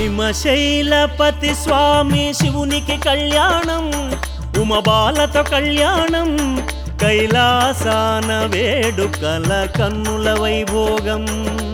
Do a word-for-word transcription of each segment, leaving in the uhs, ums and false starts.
హిమశైలపతి స్వామి శివునికి కళ్యాణం, ఉమబాలతో కళ్యాణం, కైలాసాన వేడుకల కన్నుల వైభోగం.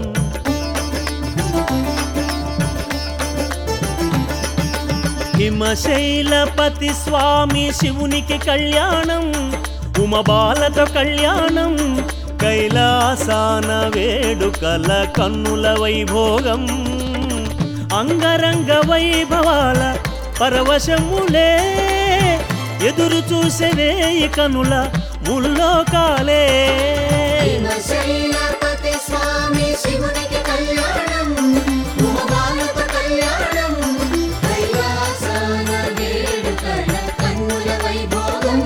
హిమశైలపతి స్వామి శివునికి కళ్యాణం, ఉమబాలతో కళ్యాణం, కైలాసాన వేడుకల కన్నుల వైభోగం. అంగరంగ వైభవాల పరవశములే ఎదురు చూసెనే ఈ కనుల ముల్లోకాలే. హిమశైలపతి స్వామి శివునికి కళ్యాణం, ఉమబాలతో కళ్యాణం, కైలాసాన వేడుకల కన్నుల వైభోగం.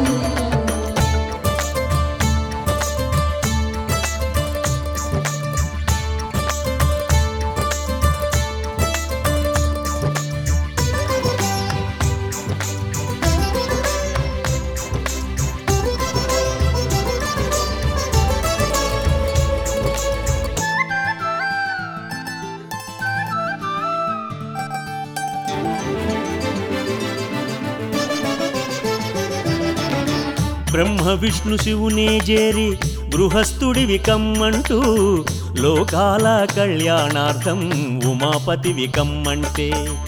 బ్రహ్మ విష్ణు శివునే చేరి గృహస్థుడివి కమ్మంటూ లోకాల కళ్యాణార్థం ఉమాపతివి కమ్మంటే.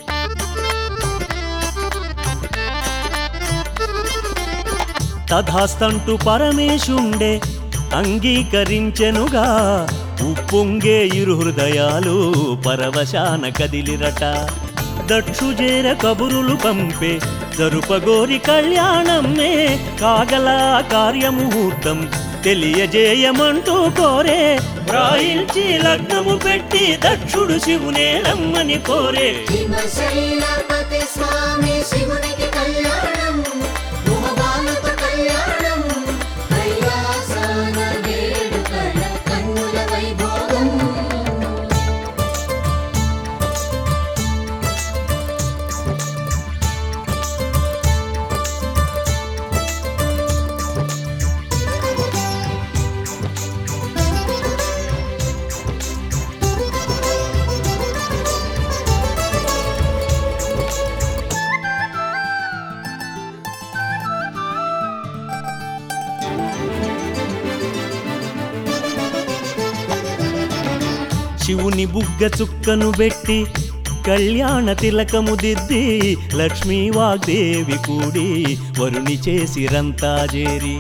తథాస్తంటూ పరమేశుండే అంగీకరించెనుగా, ఉప్పొంగే ఇరు హృదయాలు పరవశాన కదిలిరట. దక్షుజేర కబురులు పంపే జరుపగోరి కళ్యాణమే, కాగల కార్యముహూర్తం తెలియజేయమంటూ కోరే. రాయిల్చి లగ్నము పెట్టి దక్షుడు శివునే రమ్మని కోరే. హిమశైలపతి స్వామి శివునికి కళ్యాణం, ఉమబాలతో కళ్యాణం, కైలాసాన వేడుకల కన్నుల వైభోగం. శివుని బుగ్గ చుక్కను పెట్టి కళ్యాణ తిలకము దిద్ది, లక్ష్మీ వాగ్దేవి కూడి వరుని చేసిరంతా చేరి.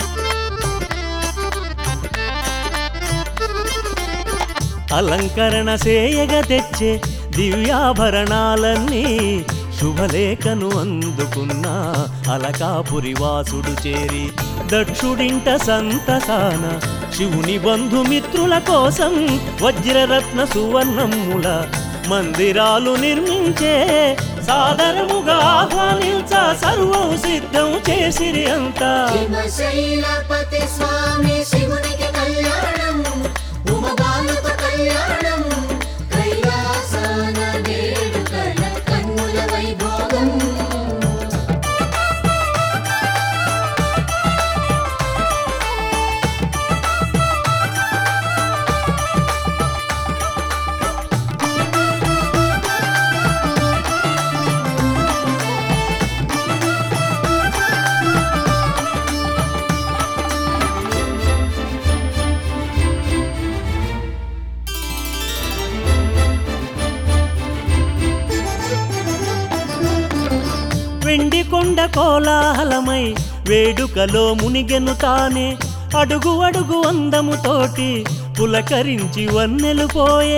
అలంకరణ సేయగ తెచ్చే దివ్యాభరణాలన్నీ, శుభలేఖను అందుకున్న అలకాపురి వాసుడు చేరి. దక్షుడింట సంతసాన శివుని బంధుమిత్రుల కోసం వజ్రరత్న సువర్ణముల మందిరాలు నిర్మించే. సాదరముగా ఆహ్వానించ సర్వం సిద్ధం చేసిరి అంతా. హిమశైలపతి స్వామి శివునికి కళ్యాణం, ఉమబాలతో కళ్యాణం, కైలాసాన వేడుకల కన్నుల వైభోగం. వెండి కొండ కోలాహలమై వేడుకలో మునిగెను తానే. అడుగు అడుగు అందముతోటి పులకరించి వన్నెలు పోయే.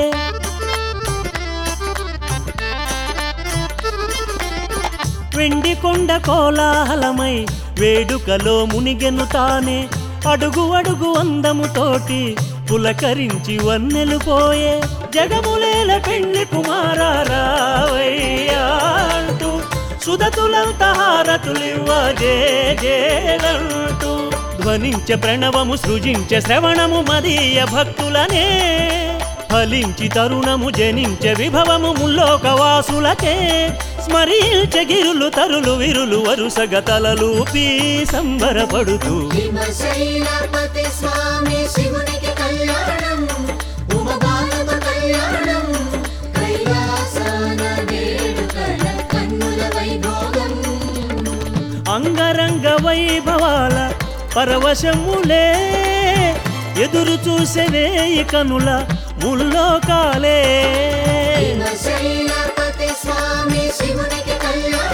వెండి కొండ కోలాహలమై వేడుకలో మునిగెను తానే. అడుగు అడుగు అందముతోటి పులకరించి వన్నెలు పోయే. జగములేల పెళ్లి కుమారారావయ్యాంటూ సుదతులంత హారతులివ్వ జేజేలంటూ ధ్వనించ ప్రణవము సృజించ శ్రవణము మదీయ భక్తులనే. ఫలించి తరుణము జనించ విభవము ముల్లోకవాసులకే. స్మరించ గిరులు తరులు విరులు వరుసగ తలలూపి సంబరపడుతూ. హిమశైలపతి స్వామి శివునికి కళ్యాణం, ఉమబాలతో కళ్యాణం, కైలాసాన అంగరంగ వైభవాల పరవశములే ఎదురు చూసేవేయి కనుల ముల్లోకాలే శ్రీశైలపతి స్వామి శివునికి కళ్యాణం